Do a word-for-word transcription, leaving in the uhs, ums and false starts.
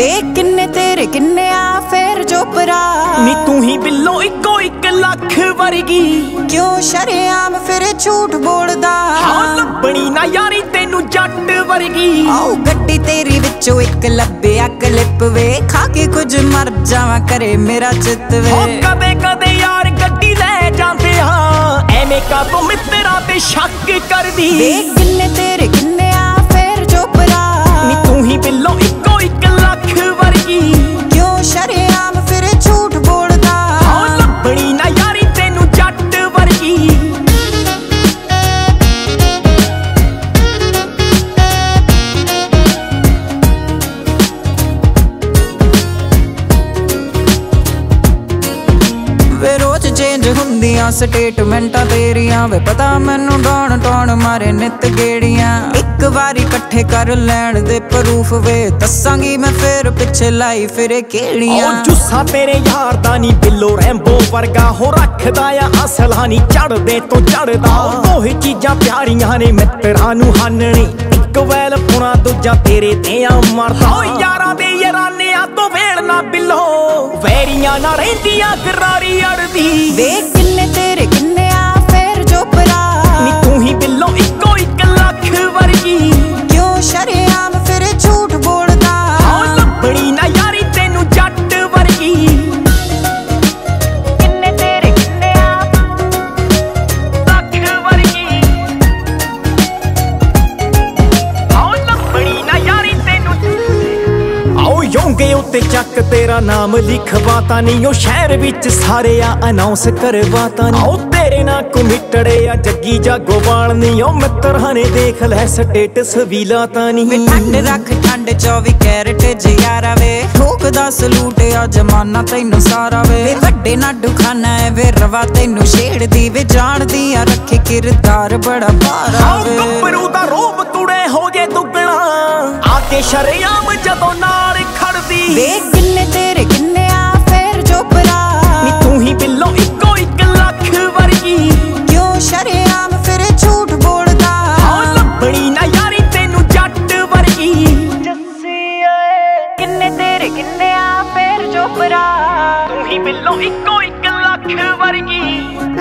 वे किन्ने तेरे किन्ने आ फिर चोपरा नी तू ही बिल्लो इको इक लख वर्गी क्यों शरेआम फिर झूठ बोलदा हाँ लभनी ना यारी तेनू जट वर्गी आओ गड्डी तेरी विचों इक लभ्या क्लिप वे खा के कुछ मर जावा करे मेरा चित वे कदे कदे यार गड्डी ले जांदे हाँ एवें का तो मित्रा ते शक कर दी वे किन्ने तेरे किन्ने आ फिर चोपरा नी तू ही बिल्लो इको इक लख वर्गी क्यों शरेआम फिर झूठ बोलदा हाँ लभनी ना यारी तेनू जट वर्गी वे रोज चेंज हुंदियां स्टेटमेंटां तेरियां वे पता मैनू डौन टौन मारे नित गेड़ियां एक बारी इकट्ठे कर लैण दे प्रूफ वे दसांगी मैं फिर पिछे लाई फिरे केड़ियां जुस्सा तेरे यार दा नी बिल्लो रैंबो वर्गा हो रखदा आ असला नी चढ़दे तो चढ़दा ओही चीजां प्यारियां ने मित्तरां नू हानणे एक वैल पुणा दूजा तेरे ते आ मरदा ओ यारां दे यारानियां तो वेलना बिल्लो वैरियां ना रहिंदियां करारी अड़दी वे किन्ने तेरे किन्ने आ फिर चोपरा नी तू ही बिल्लो इको इक लख वर्गी क्यों शरेआम फिर झूठ बोलदा हाँ लभनी ना यारी तेनू जट वर्गी किन्ने तेरे किन्ने आ लख वर्गी हाँ लभनी ना यारी तेनू आओ योंगे उत्ते चक तेरा नाम लिखवाता नहीं ओ शहर विच सारे आ अनाउंस करवाता नहीं आओ तेरे ना कमिटड़े आ जग्गी जागोवाल नहीं ओ मित्तरां ने देख लै स्टेटस भी लाता नहीं ठंड रख ठंड चौबी कैरेट जियारा वे ठोकदा सलूट आ जमाना तैनू सारा वे वड्डे नाडू खाना है वे रवा तैनू छेड़दी वे जानदी आ रखे किरदार बड़ा भारा वे गब्बरू दा रोब तुड़े हो जे दुगना आके शरेआम जदों नाल खड़दी वे किन्ने तेरे किन्ने आ फिर चोपरा नी तू ही बिल्लो इको इक लख वर्गी क्यों शरेआम फिर झूठ बोलदा हाँ लभनी ना यारी तेनू जट वर्गी किन्ने तेरे किन्ने आ फिर चोपरा तू ही बिल्लो इको इक लख वर्गी